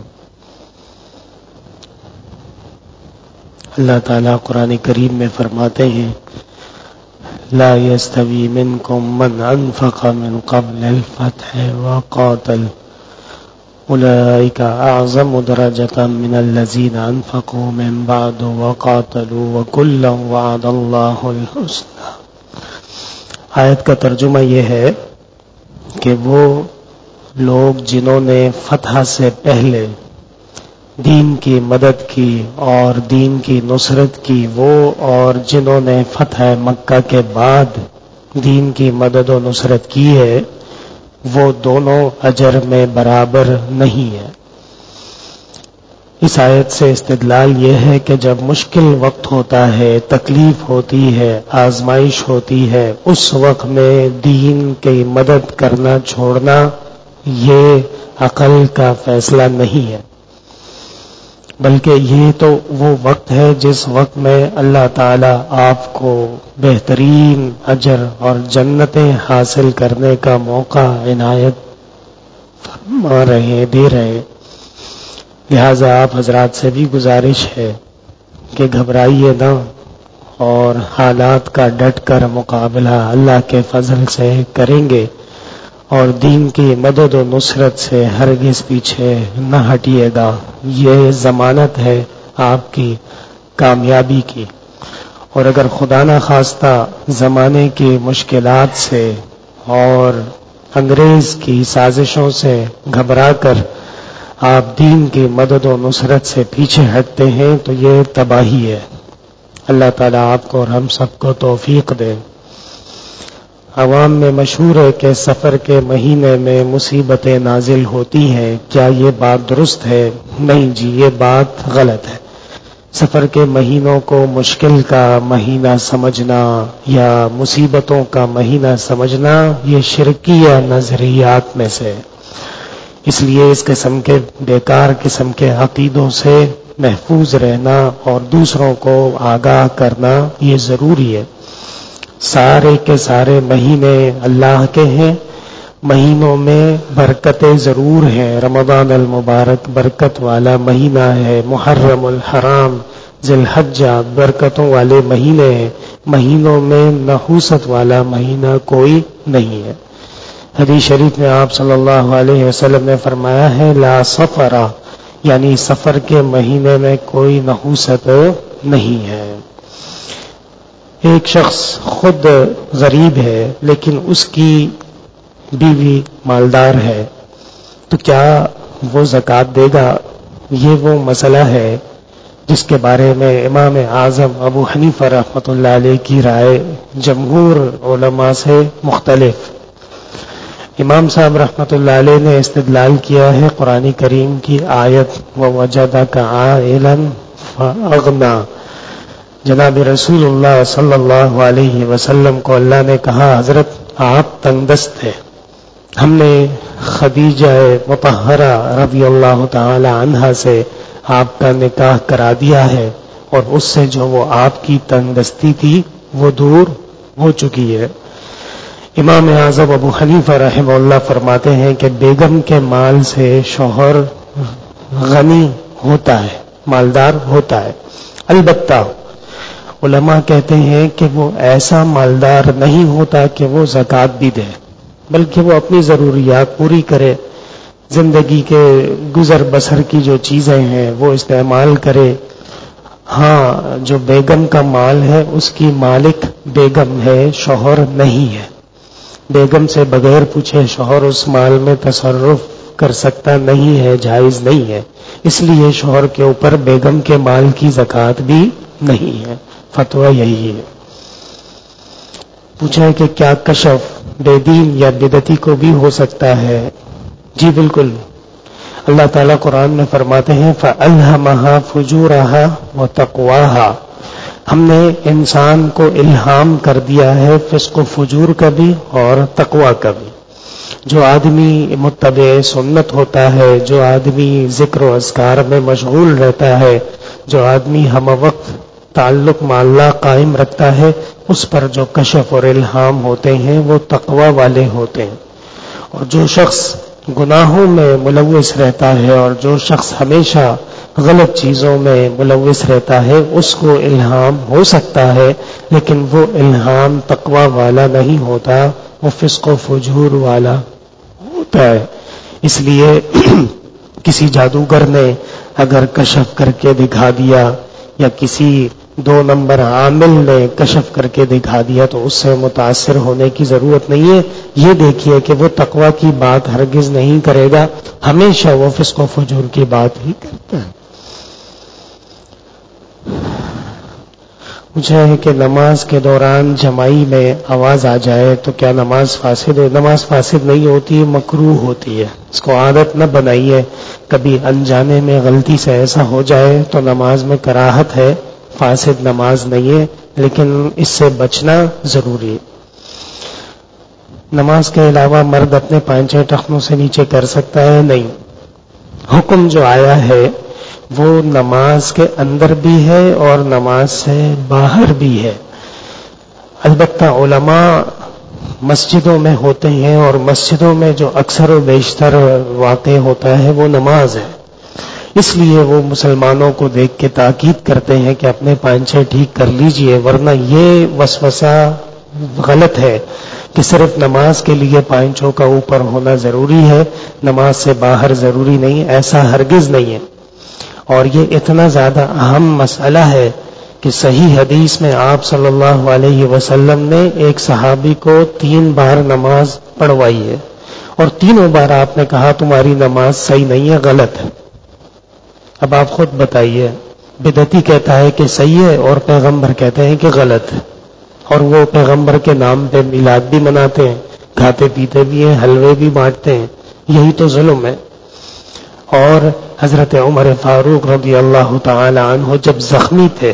اللہ تعالیٰ قرآن کریم میں فرماتے ہیں لا يستوی منکم من انفق من قبل الفتح وقاتل اولئک اعظم درجة من الذین انفقوا من بعد وقاتلوا وکلا وعد اللہ الحسنى۔ آیت کا ترجمہ یہ ہے کہ وہ لوگ جنہوں نے فتح سے پہلے دین کی مدد کی اور دین کی نصرت کی، وہ اور جنہوں نے فتح مکہ کے بعد دین کی مدد و نصرت کی ہے، وہ دونوں اجر میں برابر نہیں ہے۔ اس آیت سے استدلال یہ ہے کہ جب مشکل وقت ہوتا ہے، تکلیف ہوتی ہے، آزمائش ہوتی ہے، اس وقت میں دین کی مدد کرنا چھوڑنا یہ عقل کا فیصلہ نہیں ہے، بلکہ یہ تو وہ وقت ہے جس وقت میں اللہ تعالی آپ کو بہترین اجر اور جنتیں حاصل کرنے کا موقع عنایت فرما رہے، دے رہے۔ لہذا آپ حضرات سے بھی گزارش ہے کہ گھبرائیے نہ اور حالات کا ڈٹ کر مقابلہ اللہ کے فضل سے کریں گے، اور دین کی مدد و نصرت سے ہرگز پیچھے نہ ہٹیے گا۔ یہ ضمانت ہے آپ کی کامیابی کی، اور اگر خدا نہ خواستہ زمانے کی مشکلات سے اور انگریز کی سازشوں سے گھبرا کر آپ دین کی مدد و نصرت سے پیچھے ہٹتے ہیں تو یہ تباہی ہے۔ اللہ تعالیٰ آپ کو اور ہم سب کو توفیق دے۔ عوام میں مشہور ہے کہ سفر کے مہینے میں مصیبتیں نازل ہوتی ہیں، کیا یہ بات درست ہے؟ نہیں جی، یہ بات غلط ہے۔ سفر کے مہینوں کو مشکل کا مہینہ سمجھنا یا مصیبتوں کا مہینہ سمجھنا یہ شرکیہ نظریات میں سے، اس لیے اس قسم کے بیکار قسم کے عقیدوں سے محفوظ رہنا اور دوسروں کو آگاہ کرنا یہ ضروری ہے۔ سارے کے سارے مہینے اللہ کے ہیں، مہینوں میں برکتیں ضرور ہیں۔ رمضان المبارک برکت والا مہینہ ہے، محرم الحرام ذی الحجہ برکتوں والے مہینے ہیں، مہینوں میں نحوست والا مہینہ کوئی نہیں ہے۔ حدیث شریف میں آپ صلی اللہ علیہ وسلم نے فرمایا ہے لا سفر، یعنی سفر کے مہینے میں کوئی نحوست نہیں ہے۔ ایک شخص خود غریب ہے لیکن اس کی بیوی مالدار ہے، تو کیا وہ زکوٰۃ دے گا؟ یہ وہ مسئلہ ہے جس کے بارے میں امام اعظم ابو حنیفہ رحمۃ اللہ علیہ کی رائے جمہور علماء سے مختلف۔ امام صاحب رحمۃ اللہ علیہ نے استدلال کیا ہے قرآن کریم کی آیت وَوَجَدَكَ عَائِلًا فَأَغْنَىٰ۔ جناب رسول اللہ صلی اللہ علیہ وسلم کو اللہ نے کہا حضرت آپ تنگ دست تھے، ہم نے خدیجہ مطہرہ رضی اللہ تعالی عنہا سے آپ کا نکاح کرا دیا ہے، اور اس سے جو وہ آپ کی تنگ دستی تھی وہ دور ہو چکی ہے۔ امام اعظم ابو حنیفہ رحمہ اللہ فرماتے ہیں کہ بیگم کے مال سے شوہر غنی ہوتا ہے، مالدار ہوتا ہے، البتہ علماء کہتے ہیں کہ وہ ایسا مالدار نہیں ہوتا کہ وہ زکوٰۃ بھی دے، بلکہ وہ اپنی ضروریات پوری کرے، زندگی کے گزر بسر کی جو چیزیں ہیں وہ استعمال کرے۔ ہاں جو بیگم کا مال ہے اس کی مالک بیگم ہے، شوہر نہیں ہے۔ بیگم سے بغیر پوچھے شوہر اس مال میں تصرف کر سکتا نہیں ہے، جائز نہیں ہے، اس لیے شوہر کے اوپر بیگم کے مال کی زکوٰۃ بھی نہیں ہے۔ فتویٰ یہی ہے۔ پوچھا ہے کہ کیا کشف بے دین یا بدعتی کو بھی ہو سکتا ہے؟ جی بالکل، اللہ تعالیٰ قرآن میں فرماتے ہیں فَأَلْهَمَهَا فُجُورَهَا وَتَقْوَاهَا، ہم نے انسان کو الہام کر دیا ہے فسق و فجور کا بھی اور تقویٰ کا بھی۔ جو آدمی متبع سنت ہوتا ہے، جو آدمی ذکر و اذکار میں مشغول رہتا ہے، جو آدمی ہم وقت تعلق مع اللہ قائم رکھتا ہے، اس پر جو کشف اور الہام ہوتے ہیں وہ تقویٰ والے ہوتے ہیں۔ اور جو شخص گناہوں میں ملوث رہتا ہے اور جو شخص ہمیشہ غلط چیزوں میں ملوث رہتا ہے اس کو الہام ہو سکتا ہے، لیکن وہ الہام تقویٰ والا نہیں ہوتا، وہ فسق و فجور والا ہوتا ہے۔ اس لیے کسی جادوگر نے اگر کشف کر کے دکھا دیا یا کسی 2 نمبر عامل نے کشف کر کے دکھا دیا تو اس سے متاثر ہونے کی ضرورت نہیں ہے۔ یہ دیکھیے کہ وہ تقویٰ کی بات ہرگز نہیں کرے گا، ہمیشہ وہ فسق و فجور کی بات ہی کرتا ہے۔ مجھے ہے کہ نماز کے دوران جماعی میں آواز آ جائے تو کیا نماز فاسد ہے؟ نماز فاسد نہیں ہوتی، مکروہ ہوتی ہے، اس کو عادت نہ بنائیے کبھی انجانے میں غلطی سے ایسا ہو جائے تو نماز میں کراہت ہے، فاسد نماز نہیں ہے، لیکن اس سے بچنا ضروری ہے۔ نماز کے علاوہ مرد اپنے پانچے ٹخنوں سے نیچے کر سکتا ہے؟ نہیں۔ حکم جو آیا ہے وہ نماز کے اندر بھی ہے اور نماز سے باہر بھی ہے۔ البتہ علماء مسجدوں میں ہوتے ہیں اور مسجدوں میں جو اکثر و بیشتر واقع ہوتا ہے وہ نماز ہے، اس لیے وہ مسلمانوں کو دیکھ کے تاکید کرتے ہیں کہ اپنے پانچے ٹھیک کر لیجئے، ورنہ یہ وسوسہ غلط ہے کہ صرف نماز کے لیے پانچوں کا اوپر ہونا ضروری ہے، نماز سے باہر ضروری نہیں، ایسا ہرگز نہیں ہے۔ اور یہ اتنا زیادہ اہم مسئلہ ہے کہ صحیح حدیث میں آپ صلی اللہ علیہ وسلم نے ایک صحابی کو 3 بار نماز پڑھوائی ہے اور تینوں بار آپ نے کہا تمہاری نماز صحیح نہیں ہے، غلط ہے۔ اب آپ خود بتائیے، بدعتی کہتا ہے کہ صحیح ہے اور پیغمبر کہتے ہیں کہ غلط ہے، اور وہ پیغمبر کے نام پہ میلاد بھی مناتے ہیں، کھاتے پیتے بھی ہیں، حلوے بھی بانٹتے ہیں، یہی تو ظلم ہے۔ اور حضرت عمر فاروق رضی اللہ تعالی عنہ جب زخمی تھے،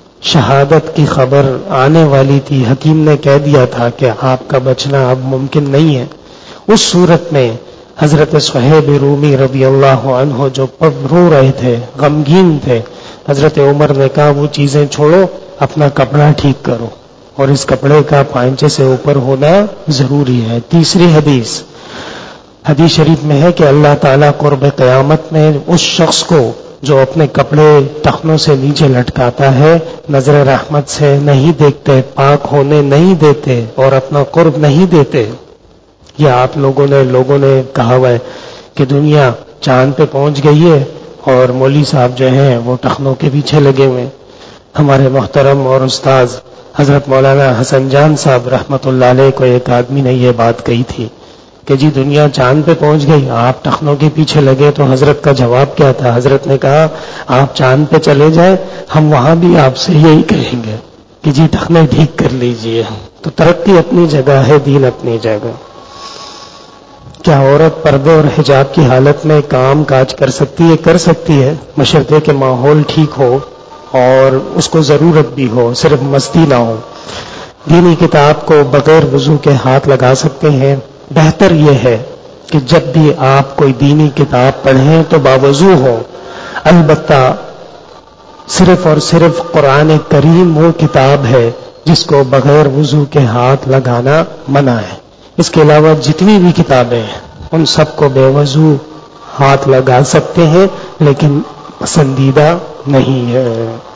شہادت کی خبر آنے والی تھی، حکیم نے کہہ دیا تھا کہ آپ کا بچنا اب ممکن نہیں ہے، اس صورت میں حضرت صہیب رومی رضی اللہ عنہ جو رو رہے تھے، غمگین تھے، حضرت عمر نے کہا وہ چیزیں چھوڑو، اپنا کپڑا ٹھیک کرو، اور اس کپڑے کا پانچے سے اوپر ہونا ضروری ہے۔ تیسری حدیث شریف میں ہے کہ اللہ تعالیٰ قرب قیامت میں اس شخص کو جو اپنے کپڑے ٹخنوں سے نیچے لٹکاتا ہے نظر رحمت سے نہیں دیکھتے، پاک ہونے نہیں دیتے اور اپنا قرب نہیں دیتے۔ یہ آپ لوگوں نے کہا ہوا ہے کہ دنیا چاند پہ پہنچ گئی ہے اور مولوی صاحب جو ہیں وہ ٹخنوں کے پیچھے لگے ہوئے ہیں۔ ہمارے محترم اور استاذ حضرت مولانا حسن جان صاحب رحمت اللہ علیہ کو ایک آدمی نے یہ بات کہی تھی کہ جی دنیا چاند پہ پہنچ گئی، آپ ٹخنوں کے پیچھے لگے، تو حضرت کا جواب کیا تھا؟ حضرت نے کہا آپ چاند پہ چلے جائیں، ہم وہاں بھی آپ سے یہی کہیں گے کہ جی ٹخنے ٹھیک کر لیجئے۔ تو ترقی اپنی جگہ ہے، دین اپنی جگہ۔ کیا عورت پردے اور حجاب کی حالت میں کام کاج کر سکتی ہے؟ کر سکتی ہے، بشرطے کہ ماحول ٹھیک ہو اور اس کو ضرورت بھی ہو، صرف مستی نہ ہو۔ دینی کتاب کو بغیر وضو کے ہاتھ لگا سکتے ہیں۔ بہتر یہ ہے کہ جب بھی آپ کوئی دینی کتاب پڑھیں تو باوضو ہو، البتہ صرف اور صرف قرآن کریم وہ کتاب ہے جس کو بغیر وضو کے ہاتھ لگانا منع ہے۔ اس کے علاوہ جتنی بھی کتابیں ہیں ان سب کو بے وضو ہاتھ لگا سکتے ہیں، لیکن پسندیدہ نہیں ہے۔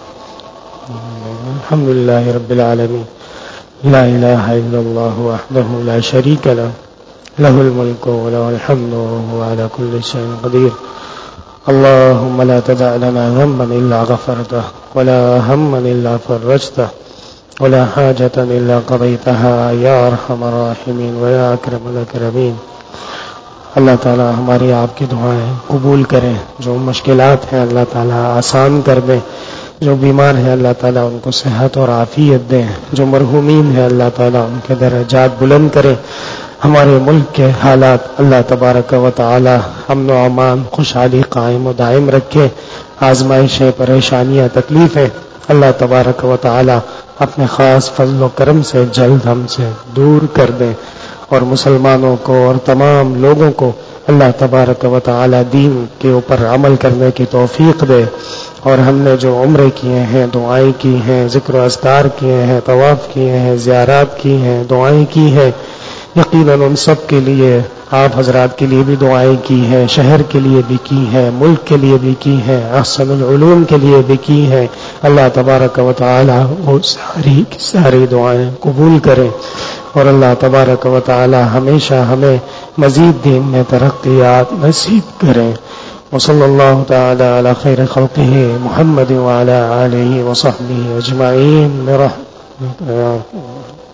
الحمدللہ رب العالمین، لا الہ الا اللہ وحدہ لا شریک لہ، لہ الملک ولہ الحمد وهو على كل شيء قدیر۔ اللهم لا تدع لنا ذنبا الا غفرته ولا هما الا فرجته ولا حاجة الا قضيتها يا ارحم الراحمین ويا اکرم الاکرمین۔ اللہ تعالی ہماری آپ کی دعائیں قبول کریں، جو مشکلات ہیں اللہ تعالی آسان کر دیں، جو بیمار ہیں اللہ تعالیٰ ان کو صحت اور عافیت دیں، جو مرحومین ہیں اللہ تعالیٰ ان کے درجات بلند کریں۔ ہمارے ملک کے حالات اللہ تبارک و تعالی امن و امان خوشحالی قائم و دائم رکھے۔ آزمائشیں، پریشانیاں، تکلیفیں اللہ تبارک و تعالی اپنے خاص فضل و کرم سے جلد ہم سے دور کر دیں، اور مسلمانوں کو اور تمام لوگوں کو اللہ تبارک و تعالی دین کے اوپر عمل کرنے کی توفیق دے۔ اور ہم نے جو عمرے کیے ہیں، دعائیں کی ہیں، ذکر و اذکار کیے ہیں، طواف کیے ہیں، زیارات کی ہیں، دعائیں کی ہیں، یقیناً ان سب کے لیے آپ حضرات کے لیے بھی دعائیں کی ہیں، شہر کے لیے بھی کی ہیں، ملک کے لیے بھی کی ہیں، احسن العلوم کے لیے بھی کی ہیں۔ اللہ تبارک و تعالی وہ ساری دعائیں قبول کریں، اور اللہ تبارک و تعالی ہمیشہ ہمیں مزید دین میں ترقیات نصیب کریں۔ وصلی اللہ تعالی علی خیر خلقہ محمد وعلی آلہ وصحبہ اجمعین برحمتک یا